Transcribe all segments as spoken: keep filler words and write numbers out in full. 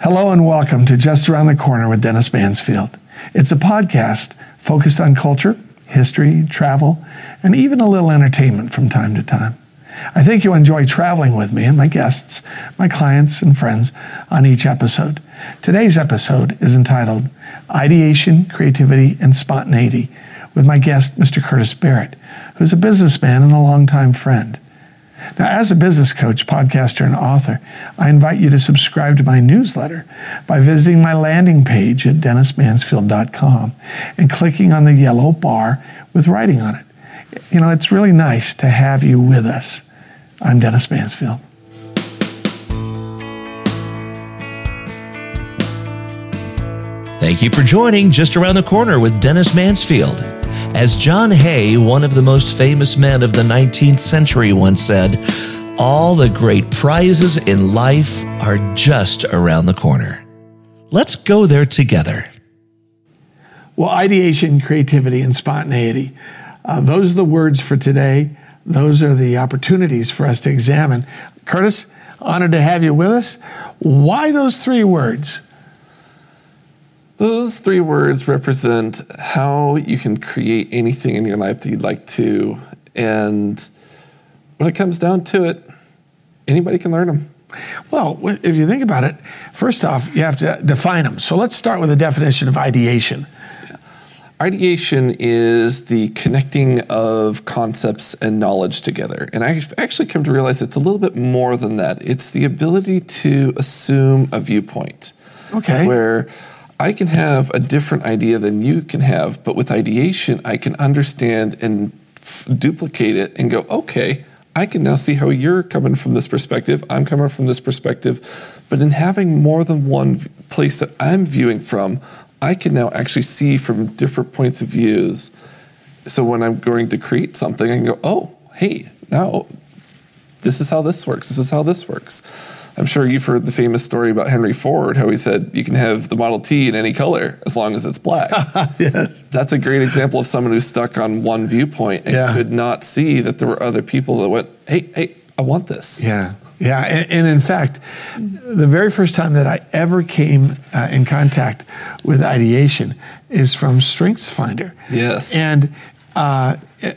Hello and welcome to Just Around the Corner with Dennis Mansfield. It's a podcast focused on culture, history, travel, and even a little entertainment from time to time. I think you'll enjoy traveling with me and my guests, my clients and friends on each episode. Today's episode is entitled Ideation, Creativity, and Spontaneity with my guest, Mister Curtis Barrett, who's a businessman and a longtime friend. Now, as a business coach, podcaster, and author, I invite you to subscribe to my newsletter by visiting my landing page at dennis mansfield dot com and clicking on the yellow bar with writing on it. You know, it's really nice to have you with us. I'm Dennis Mansfield. Thank you for joining Just Around the Corner with Dennis Mansfield. As John Hay, one of the most famous men of the nineteenth century, once said, all the great prizes in life are just around the corner. Let's go there together. Well, ideation, creativity, and spontaneity, uh, those are the words for today. Those are the opportunities for us to examine. Curtis, honored to have you with us. Why those three words? Those three words represent how you can create anything in your life that you'd like to. And when it comes down to it, anybody can learn them. Well, if you think about it, first off, you have to define them. So let's start with the definition of ideation. Yeah. Ideation is the connecting of concepts and knowledge together. And I've actually come to realize it's a little bit more than that. It's the ability to assume a viewpoint. Okay. Where I can have a different idea than you can have, but with ideation, I can understand and f- duplicate it and go, okay, I can now see how you're coming from this perspective, I'm coming from this perspective. But in having more than one place that I'm viewing from, I can now actually see from different points of views. So when I'm going to create something, I can go, oh, hey, now this is how this works, this is how this works. I'm sure you've heard the famous story about Henry Ford, how he said you can have the Model T in any color as long as it's black. Yes. That's a great example of someone who's stuck on one viewpoint and yeah. could not see that there were other people that went, hey, hey, I want this. Yeah. Yeah. And, and in fact, the very first time that I ever came uh, in contact with ideation is from StrengthsFinder. Yes. And Uh,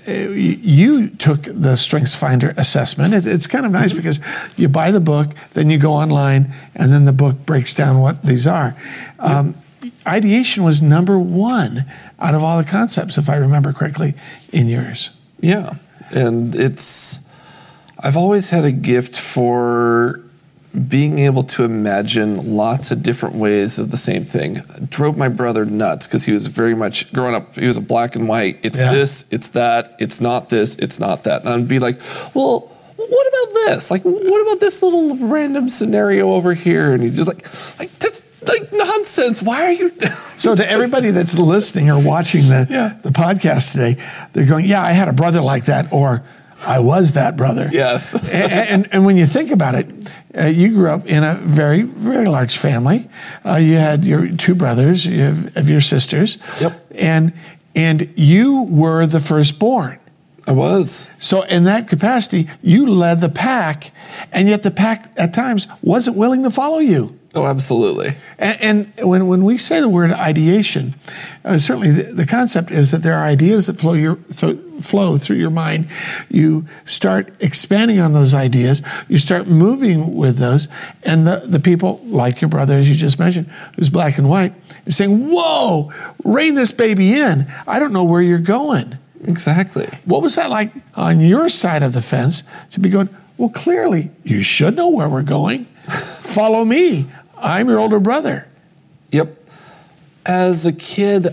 you took the StrengthsFinder assessment. It, it's kind of nice mm-hmm. because you buy the book, then you go online, and then the book breaks down what these are. Um, yep. Ideation was number one out of all the concepts, if I remember correctly, in yours. Yeah, and it's, I've always had a gift for being able to imagine lots of different ways of the same thing. It drove my brother nuts because he was very much, growing up, he was a black and white. It's yeah. this, it's that, it's not this, it's not that. And I'd be like, well, what about this? Like, what about this little random scenario over here? And he's just like, like that's like nonsense. Why are you? So to everybody that's listening or watching the, yeah. the podcast today, they're going, yeah, I had a brother like that, or I was that brother. Yes. and, and, and when you think about it, uh, you grew up in a very, very large family. Uh, you had your two brothers, you have, of your sisters. Yep. And and you were the firstborn. I was. So in that capacity, you led the pack, and yet the pack at times wasn't willing to follow you. Oh, absolutely. And, and when, when we say the word ideation, uh, certainly the, the concept is that there are ideas that flow your th- flow through your mind. You start expanding on those ideas. You start moving with those. And the, the people, like your brother, as you just mentioned, who's black and white, is saying, whoa, rein this baby in. I don't know where you're going. Exactly. What was that like on your side of the fence to be going, well, clearly, you should know where we're going. Follow me. I'm your older brother. Yep. As a kid,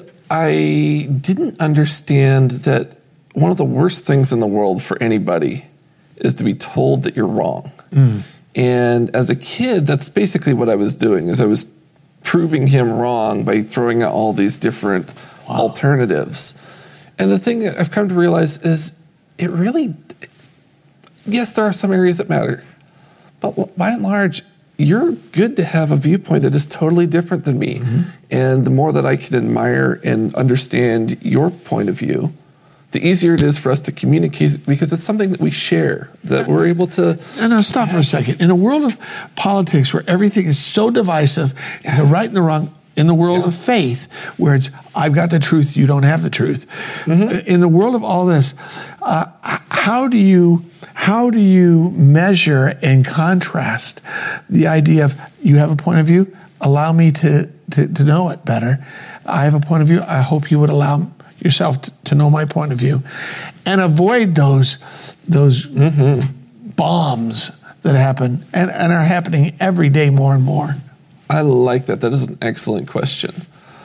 I didn't understand that one of the worst things in the world for anybody is to be told that you're wrong. Mm. And as a kid, that's basically what I was doing, is I was proving him wrong by throwing out all these different wow. alternatives. And the thing I've come to realize is it really, yes, there are some areas that matter, but by and large, you're good to have a viewpoint that is totally different than me. Mm-hmm. And the more that I can admire and understand your point of view, the easier it is for us to communicate because it's something that we share, that we're able to. And now stop for a second. In a world of politics where everything is so divisive, yeah. the right and the wrong, in the world yeah. of faith where it's, I've got the truth, you don't have the truth. Mm-hmm. In the world of all this, uh, how do you how do you measure and contrast the idea of you have a point of view, allow me to, to, to know it better. I have a point of view, I hope you would allow yourself to, to know my point of view, and avoid those those mm-hmm. bombs that happen and, and are happening every day more and more. I like that. That is an excellent question.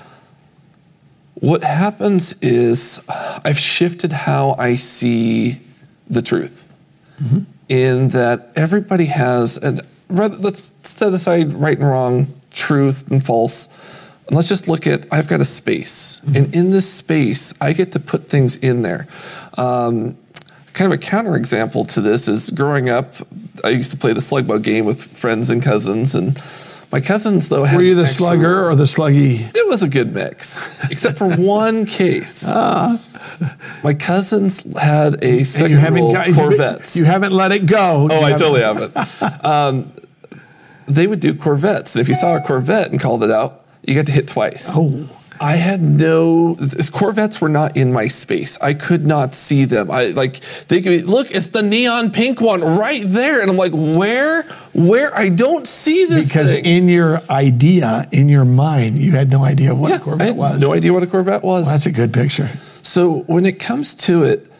What happens is I've shifted how I see the truth mm-hmm. in that everybody has, and rather, let's set aside right and wrong, truth and false. And let's just look at, I've got a space. Mm-hmm. And in this space, I get to put things in there. Um, kind of a counterexample to this is growing up, I used to play the slug bug game with friends and cousins. And my cousins, though, had Were you the extra, slugger or the sluggy? It was a good mix, except for one case. Uh, my cousins had a second-roll Corvettes. You haven't let it go. Oh, you I totally haven't. um, they would do Corvettes. And if you saw a Corvette and called it out, you got to hit twice. Oh. I had no, Corvettes were not in my space. I could not see them. I like, they could be, look, it's the neon pink one right there. And I'm like, where, where? I don't see this Because thing. in your idea, in your mind, you had no idea what yeah, a Corvette I had was. no idea what a Corvette was. Well, that's a good picture. So when it comes to it,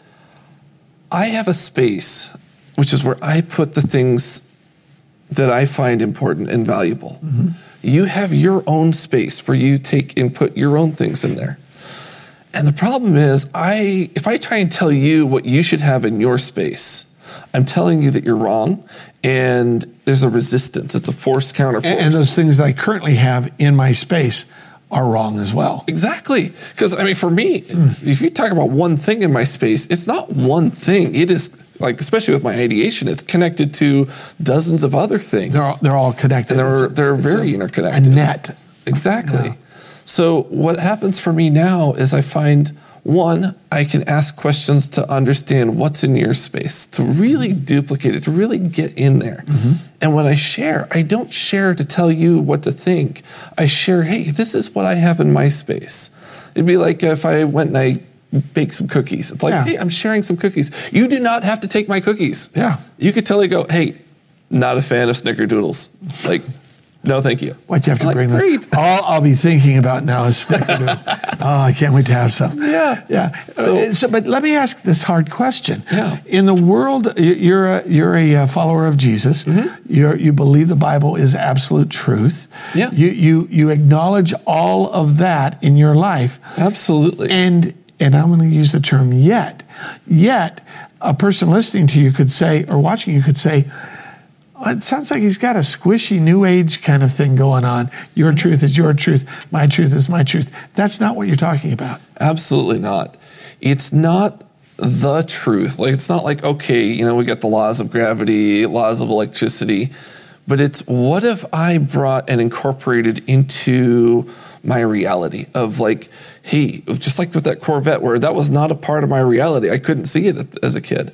I have a space, which is where I put the things that I find important and valuable. Mm-hmm. You have your own space where you take and put your own things in there. And the problem is, I if I try and tell you what you should have in your space, I'm telling you that you're wrong, and there's a resistance. It's a force counter force. And, and those things that I currently have in my space are wrong as well. Exactly. Because, I mean, for me, mm. if you talk about one thing in my space, it's not one thing. It is, like, especially with my ideation, it's connected to dozens of other things. They're all, they're all connected. And they're, they're very a, interconnected. A net. Exactly. Yeah. So what happens for me now is I find, one, I can ask questions to understand what's in your space, to really duplicate it, to really get in there. Mm-hmm. And when I share, I don't share to tell you what to think. I share, hey, this is what I have in my space. It'd be like if I went and I baked some cookies. It's like, yeah. hey, I'm sharing some cookies. You do not have to take my cookies. Yeah. You could totally go, hey, not a fan of snickerdoodles. Like, no, thank you. Why'd you have to I'm bring like, this? All I'll be thinking about now is snickerdoodles. Oh, I can't wait to have some. Yeah. Yeah. So, so, but let me ask this hard question. Yeah. In the world, you're a, you're a follower of Jesus. Mm-hmm. You're, you believe the Bible is absolute truth. Yeah. You, you, you acknowledge all of that in your life. Absolutely. And, and I'm going to use the term yet. Yet, a person listening to you could say, or watching you could say, it sounds like he's got a squishy new age kind of thing going on. Your truth is your truth. My truth is my truth. That's not what you're talking about. Absolutely not. It's not the truth. Like, it's not like, okay, you know, we got the laws of gravity, laws of electricity, but it's what have I brought and incorporated into my reality of like, hey, just like with that Corvette where that was not a part of my reality. I couldn't see it as a kid.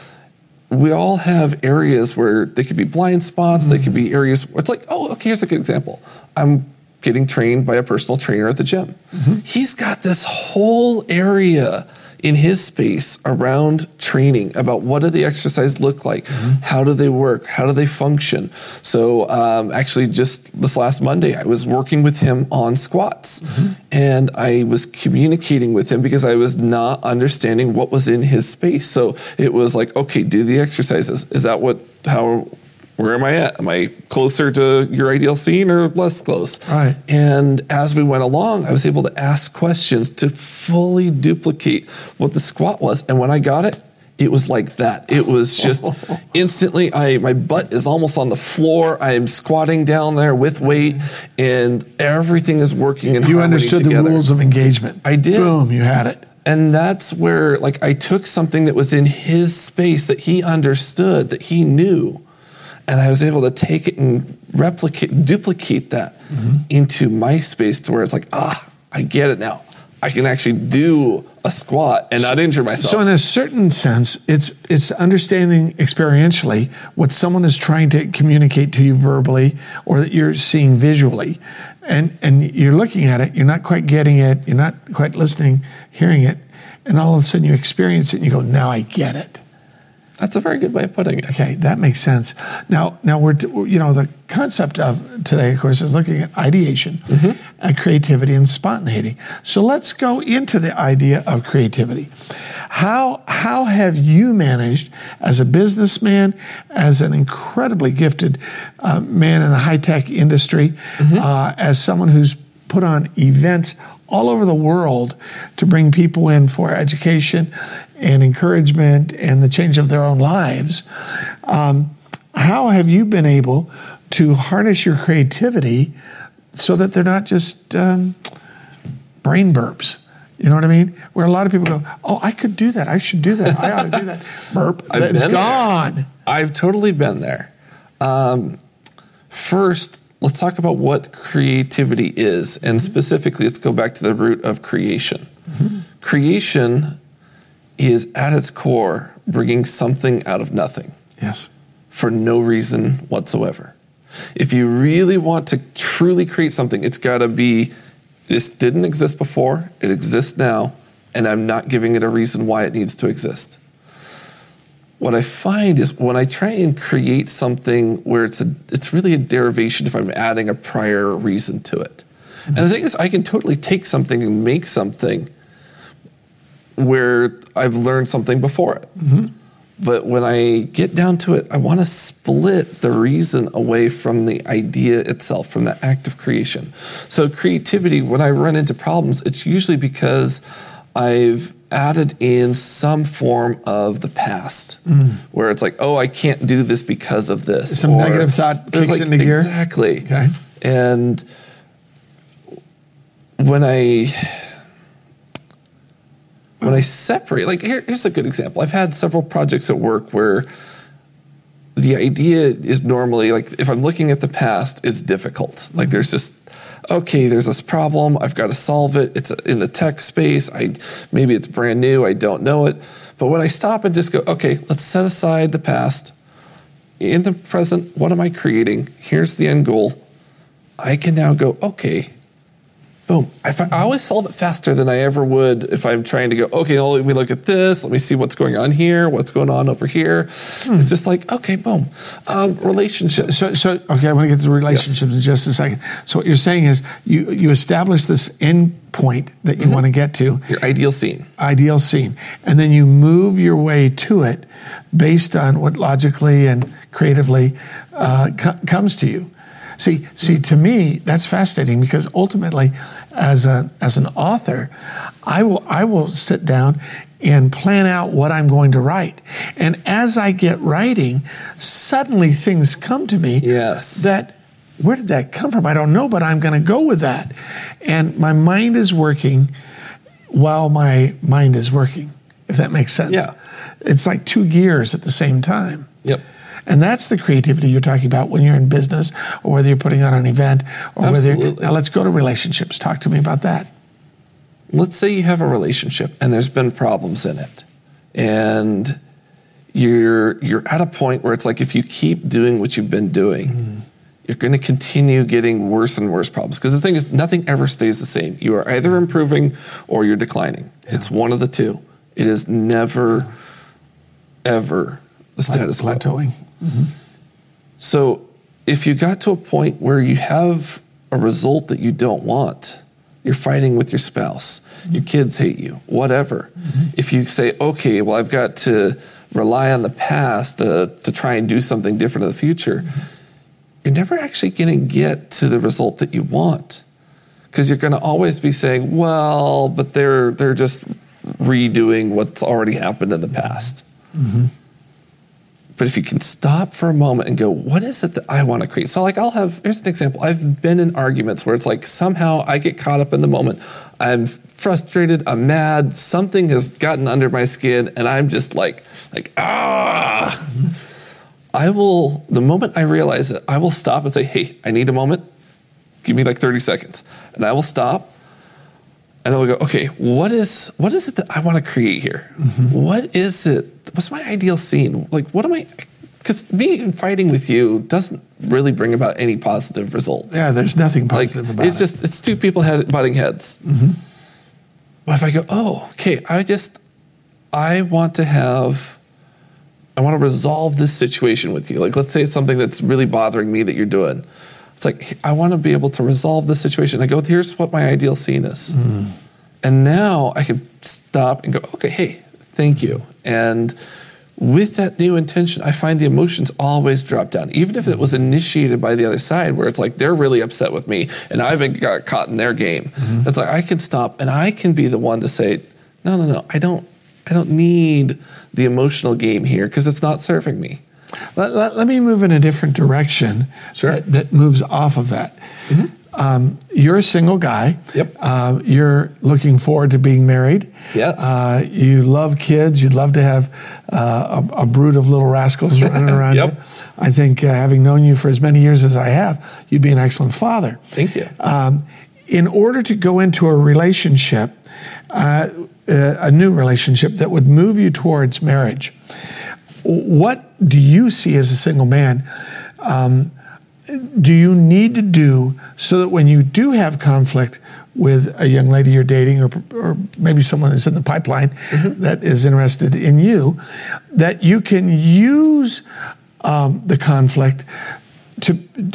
We all have areas where they could be blind spots. Mm-hmm. They could be areas where it's like, oh, okay, here's a good example. I'm getting trained by a personal trainer at the gym. Mm-hmm. He's got this whole area in his space around training about what do the exercises look like? Mm-hmm. How do they work? How do they function? So um, actually just this last Monday, I was working with him on squats mm-hmm. and I was communicating with him because I was not understanding what was in his space. So it was like, okay, do the exercises. Is that what, how, where am I at? Am I closer to your ideal scene or less close? Right. And as we went along, I was able to ask questions to fully duplicate what the squat was. And when I got it, it was like that. It was just instantly, I my butt is almost on the floor. I am squatting down there with weight, and everything is working in harmony together. You understood the rules of engagement. I did. Boom, you had it. And that's where, like, I took something that was in his space that he understood, that he knew, and I was able to take it and replicate, duplicate that mm-hmm. into my space to where it's like, ah, I get it now. I can actually do a squat and not injure myself. So in a certain sense, it's it's understanding experientially what someone is trying to communicate to you verbally or that you're seeing visually. And and you're looking at it, you're not quite getting it, you're not quite listening, hearing it, and all of a sudden you experience it and you go, now I get it. That's a very good way of putting it. Okay, that makes sense. Now, now we're you know the concept of today, of course, is looking at ideation, mm-hmm. and creativity, and spontaneity. So let's go into the idea of creativity. How how have you managed as a businessman, as an incredibly gifted uh, man in the high tech industry, mm-hmm. uh, as someone who's put on events all over the world to bring people in for education and encouragement and the change of their own lives. Um, how have you been able to harness your creativity so that they're not just um, brain burps? You know what I mean? Where a lot of people go, oh, I could do that. I should do that. I ought to do that. Burp. It's gone. There. I've totally been there. Um, first, let's talk about what creativity is. And specifically, let's go back to the root of creation. Mm-hmm. Creation is at its core bringing something out of nothing. Yes. For no reason whatsoever. If you really want to truly create something, it's got to be, this didn't exist before, it exists now, and I'm not giving it a reason why it needs to exist. What I find is when I try and create something where it's a, it's really a derivation if I'm adding a prior reason to it. Mm-hmm. And the thing is, I can totally take something and make something where I've learned something before it. Mm-hmm. But when I get down to it, I want to split the reason away from the idea itself, from the act of creation. So creativity, when I run into problems, it's usually because I've added in some form of the past, mm. where it's like, oh, I can't do this because of this. Some or negative thought kicks like, into gear? Exactly. Okay. And when I... When I separate, like here, here's a good example. I've had several projects at work where the idea is normally, like if I'm looking at the past, it's difficult. Like there's just, okay, there's this problem, I've got to solve it. It's in the tech space. I maybe it's brand new, I don't know it. But when I stop and just go, okay, let's set aside the past. In the present, what am I creating? Here's the end goal. I can now go, okay, boom. I, find, I always solve it faster than I ever would if I'm trying to go, okay, well, let me look at this. Let me see what's going on here. What's going on over here. Hmm. It's just like, okay, boom. Um, relationships. So, so, okay, I want to get to the relationships yes. in just a second. So what you're saying is you, you establish this end point that you mm-hmm. want to get to. Your ideal scene. Ideal scene. And then you move your way to it based on what logically and creatively uh, co- comes to you. See, see, to me, that's fascinating because ultimately, as a as an author, I will I will sit down and plan out what I'm going to write, and as I get writing, suddenly things come to me. Yes. That where did that come from? I don't know, but I'm going to go with that, and my mind is working while my mind is working. If that makes sense. Yeah. It's like two gears at the same time. Yep. And that's the creativity you're talking about when you're in business or whether you're putting on an event or Absolutely. whether... Now let's go to relationships. Talk to me about that. Let's say you have a relationship and there's been problems in it. And you're you're at a point where it's like if you keep doing what you've been doing, mm. you're going to continue getting worse and worse problems. Because the thing is, nothing ever stays the same. You are either improving or you're declining. Yeah. It's one of the two. It is never, ever the status quo. Plateauing. Mm-hmm. So if you got to a point where you have a result that you don't want, you're fighting with your spouse, mm-hmm. your kids hate you, whatever. Mm-hmm. If you say, okay, well, I've got to rely on the past to, to try and do something different in the future, mm-hmm. you're never actually going to get to the result that you want. Because you're going to always be saying, well, but they're they're just redoing what's already happened in the past. Mm-hmm. But if you can stop for a moment and go, what is it that I want to create? So like I'll have, here's an example. I've been in arguments where it's like somehow I get caught up in the moment. I'm frustrated, I'm mad, something has gotten under my skin and I'm just like, like, ah. I will, the moment I realize it, I will stop and say, hey, I need a moment. Give me like thirty seconds. And I will stop And I will go, okay, what is what is it that I want to create here? Mm-hmm. What is it? What's my ideal scene? Like, what am I? Because me fighting with you doesn't really bring about any positive results. Yeah, there's nothing positive like, about it's it. It's just, it's two people head, butting heads. Mm-hmm. But if I go, oh, okay, I just, I want to have, I want to resolve this situation with you. Like, let's say it's something that's really bothering me that you're doing. It's like, I want to be able to resolve this situation. I go, here's what my ideal scene is. Mm. And now I can stop and go, okay, hey, thank you. And with that new intention, I find the emotions always drop down. Even if it was initiated by the other side, where it's like they're really upset with me and I've been got caught in their game. Mm-hmm. It's like I can stop and I can be the one to say, no, no, no, I don't, I don't need the emotional game here because it's not serving me. Let, let, let me move in a different direction. Sure. that, that moves off of that. Mm-hmm. Um, you're a single guy. Yep. Uh, you're looking forward to being married. Yes. Uh, you love kids. You'd love to have uh, a, a brood of little rascals running around Yep. you. I think uh, having known you for as many years as I have, you'd be an excellent father. Thank you. Um, in order to go into a relationship, uh, a new relationship that would move you towards marriage, what do you see as a single man um, do you need to do so that when you do have conflict with a young lady you're dating or, or maybe someone that's in the pipeline mm-hmm. that is interested in you, that you can use um, the conflict to,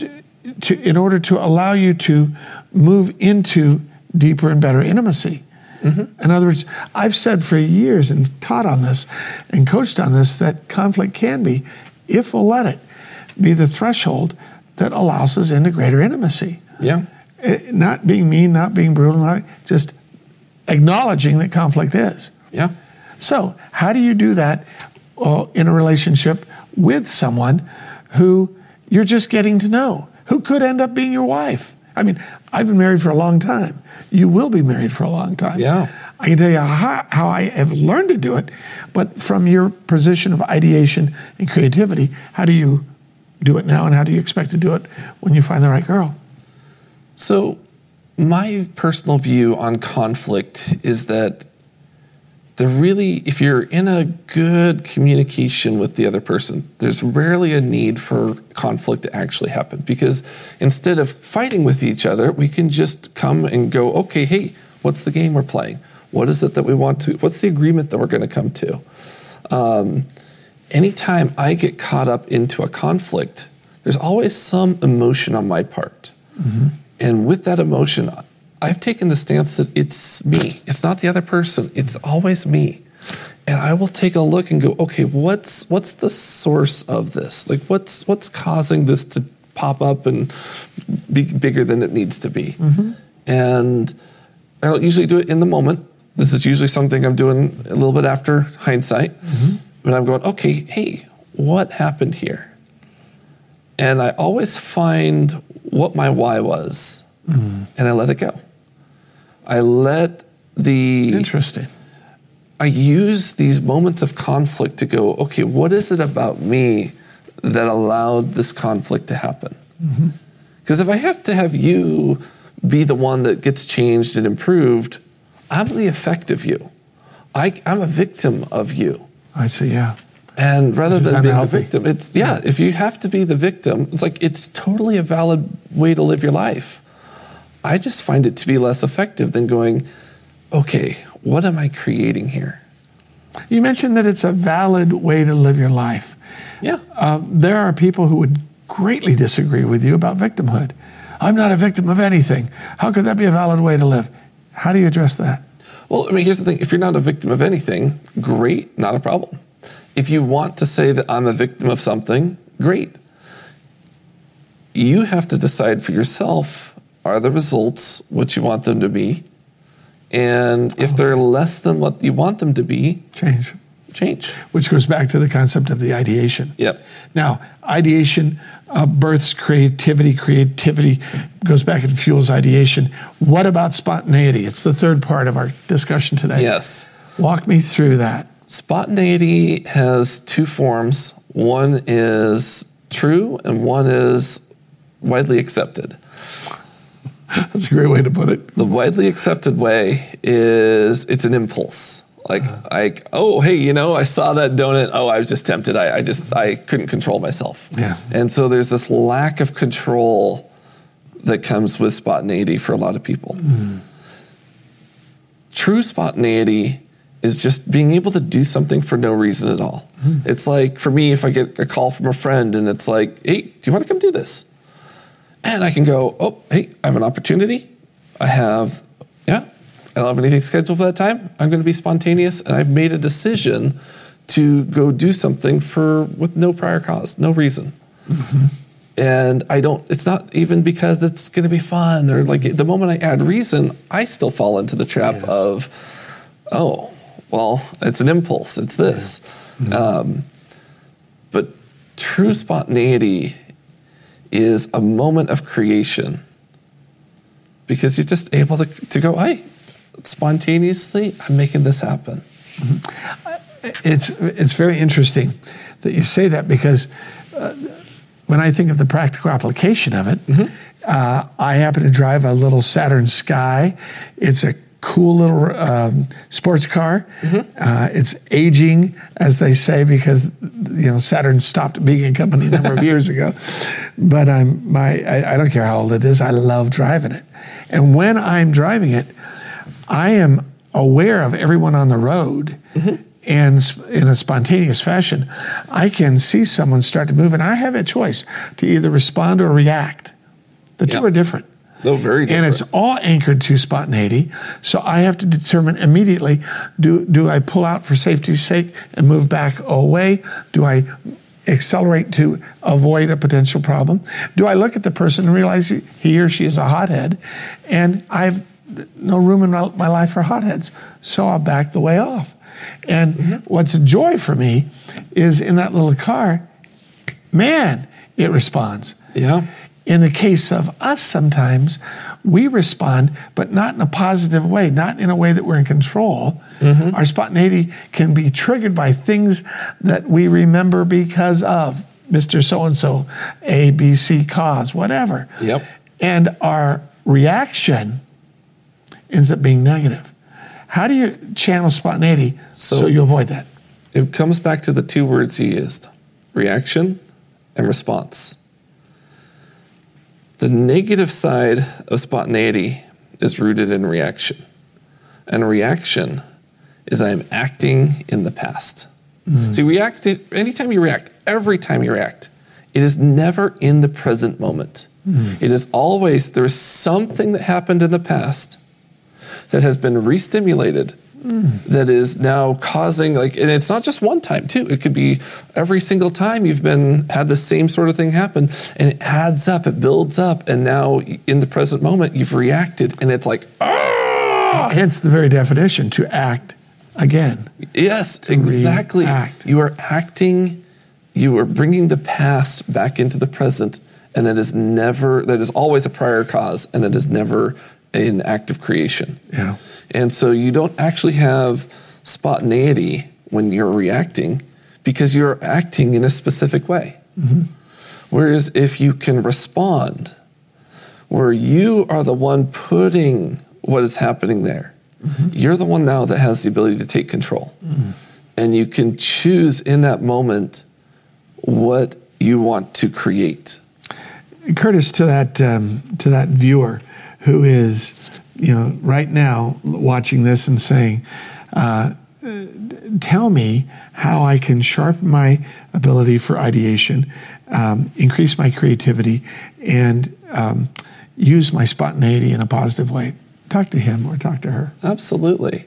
to in order to allow you to move into deeper and better intimacy? Mm-hmm. In other words, I've said for years and taught on this and coached on this that conflict can be, if we'll let it, be the threshold that allows us into greater intimacy. Yeah. It, not being mean, not being brutal, not, just acknowledging that conflict is. Yeah. So how do you do that uh, in a relationship with someone who you're just getting to know, who could end up being your wife? I mean, I've been married for a long time. You will be married for a long time. Yeah. I can tell you how, how I have learned to do it, but from your position of ideation and creativity, how do you do it now, and how do you expect to do it when you find the right girl? So my personal view on conflict is that there really, if you're in a good communication with the other person, there's rarely a need for conflict to actually happen, because instead of fighting with each other, we can just come and go, okay, hey, what's the game we're playing? What is it that we want to, what's the agreement that we're going to come to? Um, anytime I get caught up into a conflict, there's always some emotion on my part. Mm-hmm. And with that emotion, I've taken the stance that it's me. It's not the other person. It's always me. And I will take a look and go, okay, what's what's the source of this? Like, what's what's causing this to pop up and be bigger than it needs to be? Mm-hmm. And I don't usually do it in the moment. This is usually something I'm doing a little bit after hindsight. Mm-hmm. But I'm going, okay, hey, what happened here? And I always find what my why was, mm-hmm. and I let it go. I let the... Interesting. I use these moments of conflict to go, okay, what is it about me that allowed this conflict to happen? Because mm-hmm. if I have to have you be the one that gets changed and improved, I'm the effect of you. I, I'm a victim of you. I see, yeah. And rather Which than being unhealthy. a victim, it's, yeah, if you have to be the victim, it's like, it's totally a valid way to live your life. I just find it to be less effective than going, okay, what am I creating here? You mentioned that it's a valid way to live your life. Yeah. Uh, there are people who would greatly disagree with you about victimhood. I'm not a victim of anything. How could that be a valid way to live? How do you address that? Well, I mean, here's the thing. If you're not a victim of anything, great, not a problem. If you want to say that I'm a victim of something, great. You have to decide for yourself, are the results what you want them to be? And if they're less than what you want them to be, change. Change. Which goes back to the concept of the ideation. Yep. Now, ideation uh, births creativity. Creativity goes back and fuels ideation. What about spontaneity? It's the third part of our discussion today. Yes. Walk me through that. Spontaneity has two forms. One is true and one is widely accepted. That's a great way to put it. The widely accepted way is it's an impulse. Like, uh-huh. like, oh, hey, you know, I saw that donut. Oh, I was just tempted. I, I just, I couldn't control myself. Yeah. And so there's this lack of control that comes with spontaneity for a lot of people. Mm. True spontaneity is just being able to do something for no reason at all. Mm. It's like, for me, if I get a call from a friend and it's like, hey, do you want to come do this? And I can go, oh, hey, I have an opportunity. I have, yeah, I don't have anything scheduled for that time. I'm going to be spontaneous, and I've made a decision to go do something for with no prior cause, no reason. Mm-hmm. And I don't, it's not even because it's going to be fun or like the moment I add reason, I still fall into the trap yes. of, oh, well, it's an impulse. It's this. Yeah. Mm-hmm. Um, but true spontaneity is a moment of creation because you're just able to, to go, hey, spontaneously, I'm making this happen. Mm-hmm. It's it's very interesting that you say that because uh, when I think of the practical application of it, mm-hmm. uh, I happen to drive a little Saturn Sky. It's a cool little um, sports car. Mm-hmm. Uh, it's aging, as they say, because you know Saturn stopped being a company a number of years ago. But I'm my I, I don't care how old it is. I love driving it, and when I'm driving it, I am aware of everyone on the road. Mm-hmm. And in a spontaneous fashion, I can see someone start to move, and I have a choice to either respond or react. The two yep. are different. They're very different. And it's all anchored to spontaneity. So I have to determine immediately, do, do I pull out for safety's sake and move back away? Do I accelerate to avoid a potential problem? Do I look at the person and realize he or she is a hothead, and I've no room in my, my life for hotheads, so I'll back the way off. And mm-hmm. what's a joy for me is in that little car, man, it responds. Yeah. In the case of us, sometimes we respond, but not in a positive way, not in a way that we're in control. Mm-hmm. Our spontaneity can be triggered by things that we remember because of Mister So-and-so, A, B, C, cause, whatever. Yep. And our reaction ends up being negative. How do you channel spontaneity so, so you avoid that? It comes back to the two words you used, reaction and response. The negative side of spontaneity is rooted in reaction. And reaction is I'm acting in the past. Mm. See, react, anytime you react, every time you react, it is never in the present moment. Mm. It is always, there's something that happened in the past that has been re-stimulated, mm. that is now causing, like, and it's not just one time too. It could be every single time you've been had the same sort of thing happen, and it adds up, it builds up, and now in the present moment you've reacted, and it's like, ah! Hence the very definition, to act again. Yes, to exactly. React. You are acting, you are bringing the past back into the present, and that is never, that is always a prior cause, and that is never an act of creation. Yeah. And so you don't actually have spontaneity when you're reacting because you're acting in a specific way. Mm-hmm. Whereas if you can respond, where you are the one putting what is happening there, mm-hmm. you're the one now that has the ability to take control. Mm-hmm. And you can choose in that moment what you want to create. Curtis, to that um, to that viewer who is, you know, right now watching this and saying, uh, tell me how I can sharpen my ability for ideation, um, increase my creativity, and um, use my spontaneity in a positive way. Talk to him or talk to her. Absolutely.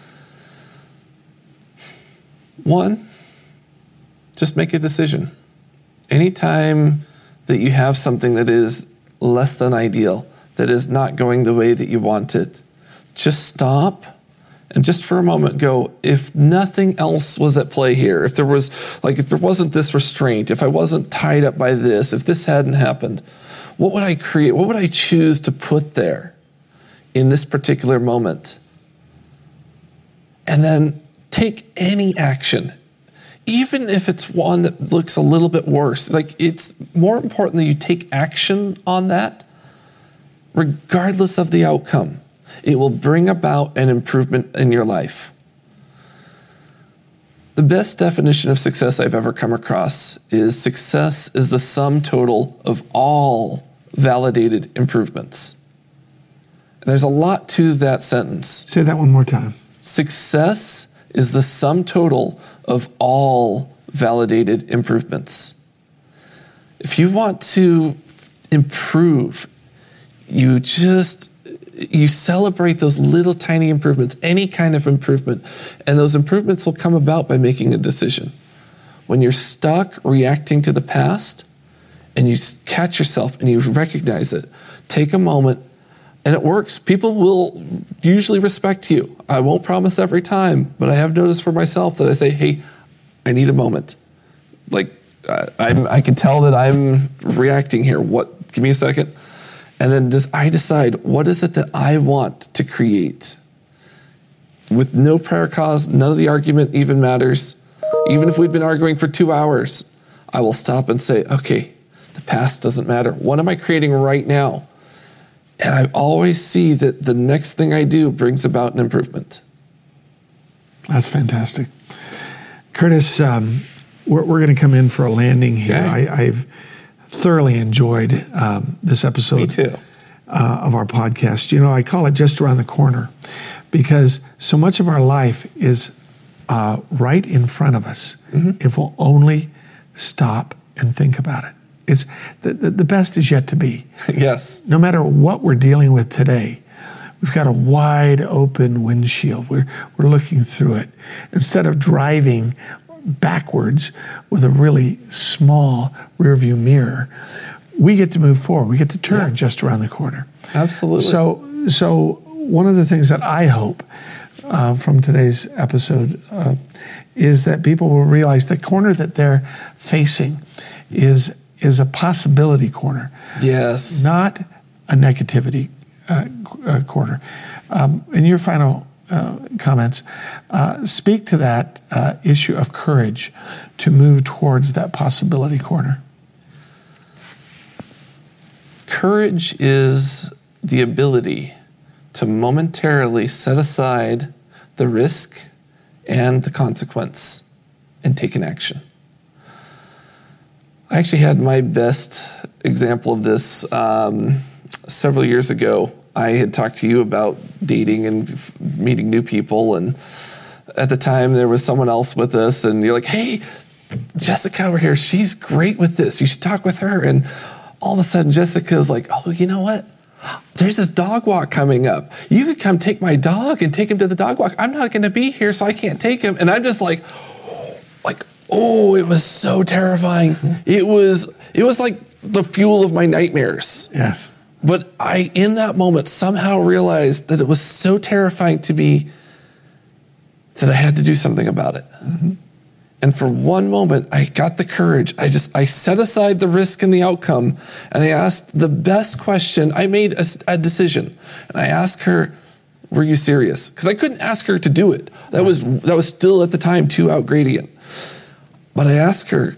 One, just make a decision. Anytime that you have something that is less than ideal, that is not going the way that you want it, just stop and just for a moment go, if nothing else was at play here, if there was, like, if there wasn't this restraint, if I wasn't tied up by this, if this hadn't happened, what would I create? What would I choose to put there in this particular moment? And then take any action, even if it's one that looks a little bit worse. Like, it's more important that you take action on that regardless of the outcome, it will bring about an improvement in your life. The best definition of success I've ever come across is success is the sum total of all validated improvements. And there's a lot to that sentence. Say that one more time. Success is the sum total of all validated improvements. If you want to improve, you just, you celebrate those little tiny improvements, any kind of improvement, and those improvements will come about by making a decision. When you're stuck reacting to the past and you catch yourself and you recognize it, take a moment, and it works. People will usually respect you. I won't promise every time, but I have noticed for myself that I say, hey, I need a moment. Like, I, I, I can tell that I'm reacting here. What? Give me a second. And then just, I decide, what is it that I want to create? With no prior cause, none of the argument even matters. Even if we'd been arguing for two hours, I will stop and say, okay, the past doesn't matter. What am I creating right now? And I always see that the next thing I do brings about an improvement. That's fantastic. Curtis, um, we're, we're going to come in for a landing here. Okay. I, I've thoroughly enjoyed um, this episode Me too. Uh, of our podcast. You know, I call it Just Around the Corner because so much of our life is uh, right in front of us mm-hmm. if we'll only stop and think about it. It's the, the, the best is yet to be. Yes. No matter what we're dealing with today, we've got a wide open windshield. We're, we're looking through it. Instead of driving backwards with a really small rearview mirror, we get to move forward. We get to turn yeah. just around the corner. Absolutely. So, so one of the things that I hope uh, from today's episode uh, is that people will realize the corner that they're facing is is a possibility corner. Yes. Not a negativity uh, uh, corner. Um, in your final uh, comments, uh, speak to that uh, issue of courage to move towards that possibility corner. Courage is the ability to momentarily set aside the risk and the consequence and take an action. I actually had my best example of this um, several years ago. I had talked to you about dating and f- meeting new people, and at the time there was someone else with us, and you're like, hey, Jessica over here, she's great with this. You should talk with her. And all of a sudden Jessica's like, oh, you know what? There's this dog walk coming up. You could come take my dog and take him to the dog walk. I'm not going to be here, so I can't take him. And I'm just like, like, oh, it was so terrifying. It was it was like the fuel of my nightmares. Yes. But I, in that moment, somehow realized that it was so terrifying to me that I had to do something about it. Mm-hmm. And for one moment, I got the courage. I just, I set aside the risk and the outcome, and I asked the best question. I made a, a decision, and I asked her, were you serious? Because I couldn't ask her to do it. That was, that was still at the time too outgradient. But I asked her,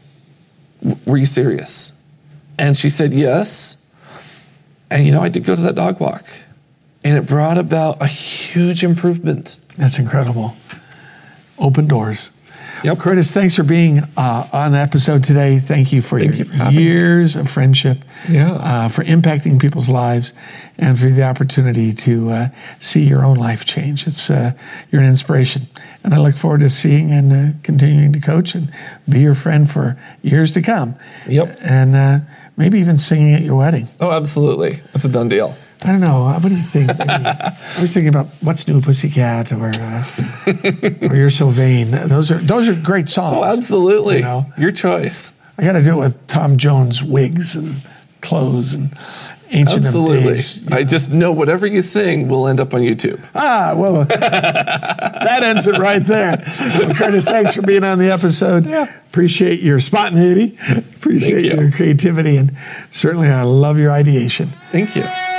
were you serious? And she said yes. And, you know, I did go to that dog walk, and it brought about a huge improvement. That's incredible. Open doors. Yep. Curtis, thanks for being uh, on the episode today. Thank you for Thank your you for years of friendship, Yeah. uh, for impacting people's lives, and for the opportunity to uh, see your own life change. It's uh, you're an inspiration, and I look forward to seeing and uh, continuing to coach and be your friend for years to come. Yep. And uh, maybe even singing at your wedding. Oh, absolutely. That's a done deal. I don't know. What do you think? I was thinking about What's New, Pussycat, or uh, or You're So Vain. Those are those are great songs. Oh, absolutely. You know? Your choice. I got to do it with Tom Jones wigs and clothes and Ancient Absolutely. of Days. I just know whatever you sing will end up on YouTube. Ah, well, that ends it right there. Well, Curtis, thanks for being on the episode. Yeah. Appreciate your spontaneity. Appreciate Thank you. your creativity, and certainly I love your ideation. Thank you.